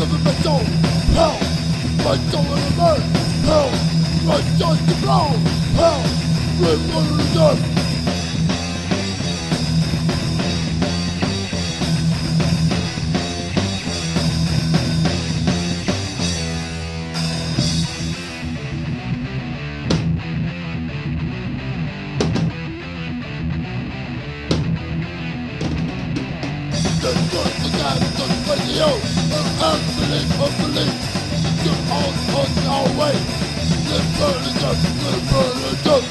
live in my soul. Hell, my soul in the burn. Hell, my just to blow. Hell, live under the dirt. The good, the bad, the radio, unbelief, you're all on your way. Live burning up, live burning up.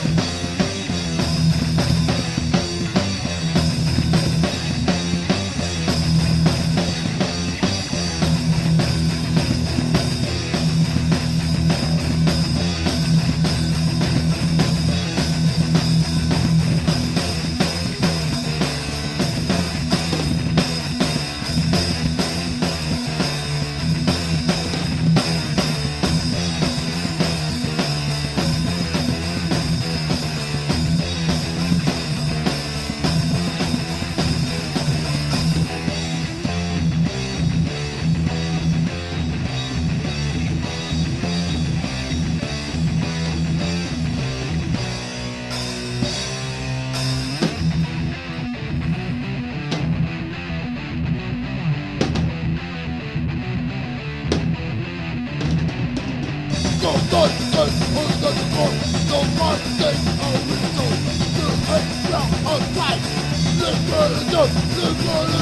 Go, done, on the floor. No more thing, original. The hate, now, on fight. Live burning up, live burning